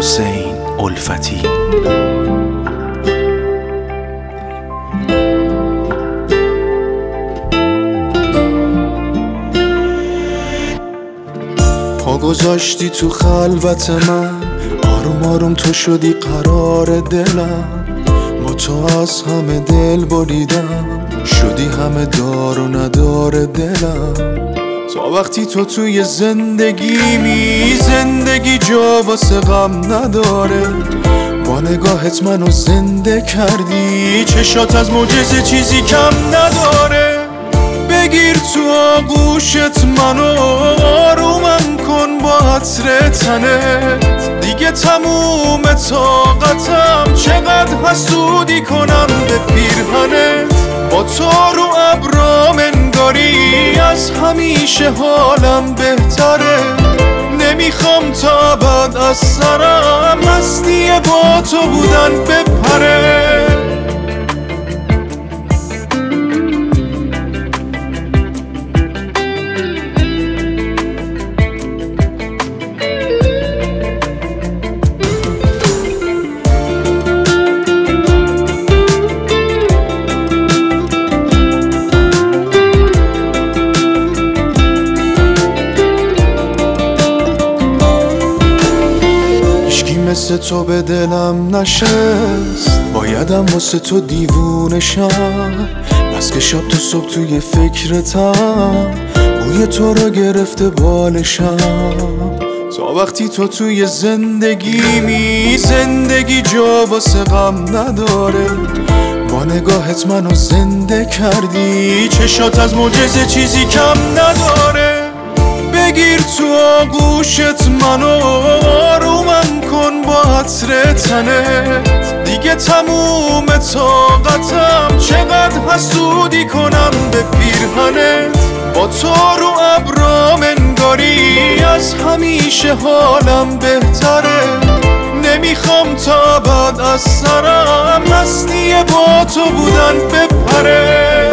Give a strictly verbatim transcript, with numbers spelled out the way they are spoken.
حسین الفتی. پا گذاشتی تو خلوت من، آروم آروم تو شدی قرار دلم. با تو از همه دل بریدم، شدی همه دار و ندار دلم. تا وقتی تو توی زندگی می، زندگی جا واسه غم نداره. با نگاهت منو زنده کردی، چشات از معجزه چیزی کم نداره. بگیر تو آغوشت منو، آرومم کن با عطر تنت. دیگه تموم طاقتم، چقدر حسودی کنم به پیرهنت. با تو رو ابرام انگاری، از همیشه حالم بهتره. نمیخوام تا بعد از سرم مستی با تو بودن بپره. مثل تو به دلم نشست، بایدم واسه تو دیوونه شم. بس که شب تو صبح توی فکرتم، بوی تو رو گرفته بالشم. تا وقتی تو توی زندگی می، زندگی جا واسه غم نداره. با نگاهت منو زنده کردی، چشات از معجزه چیزی کم نداره. بگیر تو آغوشت منو، آرومم کن با عطر تنت. دیگه تموم طاقتم، چقدر حسودی کنم به پیرهنت. با تو رو ابرام انگاری، از همیشه حالم بهتره. نمیخوام تا بعد از سرم مستی با تو بودن بپره.